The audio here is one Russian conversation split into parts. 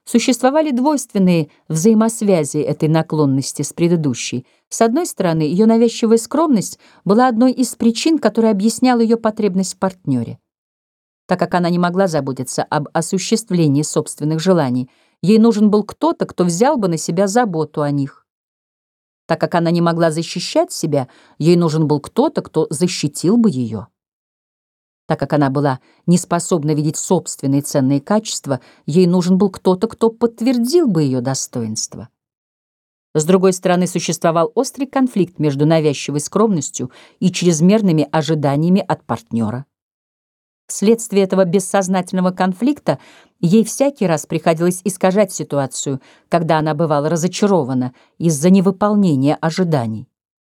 Существовали двойственные взаимосвязи этой наклонности с предыдущей. С одной стороны, ее навязчивая скромность была одной из причин, которая объясняла ее потребность в партнере. Так как она не могла заботиться об осуществлении собственных желаний, ей нужен был кто-то, кто взял бы на себя заботу о них. Так как она не могла защищать себя, ей нужен был кто-то, кто защитил бы ее. Так как она была не способна видеть собственные ценные качества, ей нужен был кто-то, кто подтвердил бы ее достоинство. С другой стороны, существовал острый конфликт между навязчивой скромностью и чрезмерными ожиданиями от партнера. Вследствие этого бессознательного конфликта ей всякий раз приходилось искажать ситуацию, когда она бывала разочарована из-за невыполнения ожиданий.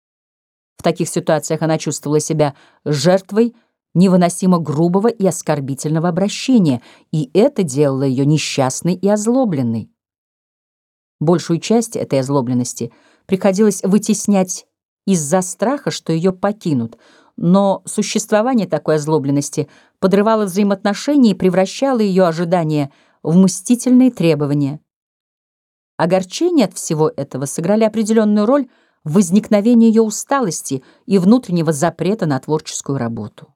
В таких ситуациях она чувствовала себя жертвой невыносимо грубого и оскорбительного обращения, и это делало ее несчастной и озлобленной. Большую часть этой озлобленности приходилось вытеснять из-за страха, что ее покинут, но существование такой озлобленности подрывало взаимоотношения и превращало ее ожидания в мстительные требования. Огорчение от всего этого сыграли определенную роль в возникновении ее усталости и внутреннего запрета на творческую работу.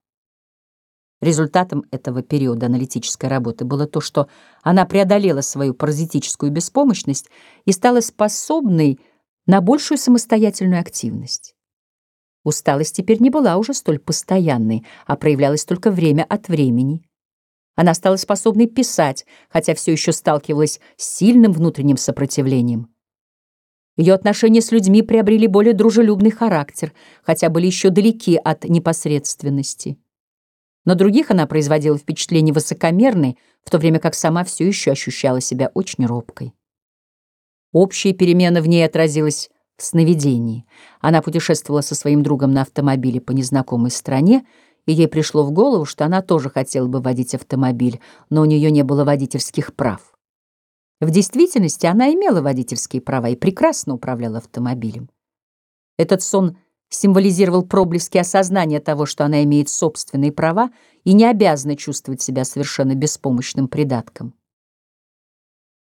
Результатом этого периода аналитической работы было то, что она преодолела свою паразитическую беспомощность и стала способной на большую самостоятельную активность. Усталость теперь не была уже столь постоянной, а проявлялась только время от времени. Она стала способной писать, хотя все еще сталкивалась с сильным внутренним сопротивлением. Ее отношения с людьми приобрели более дружелюбный характер, хотя были еще далеки от непосредственности. На других она производила впечатление высокомерной, в то время как сама все еще ощущала себя очень робкой. Общая перемена в ней отразилась в сновидении. Она путешествовала со своим другом на автомобиле по незнакомой стране, и ей пришло в голову, что она тоже хотела бы водить автомобиль, но у нее не было водительских прав. В действительности она имела водительские права и прекрасно управляла автомобилем. Этот сон символизировал проблески осознания того, что она имеет собственные права и не обязана чувствовать себя совершенно беспомощным придатком.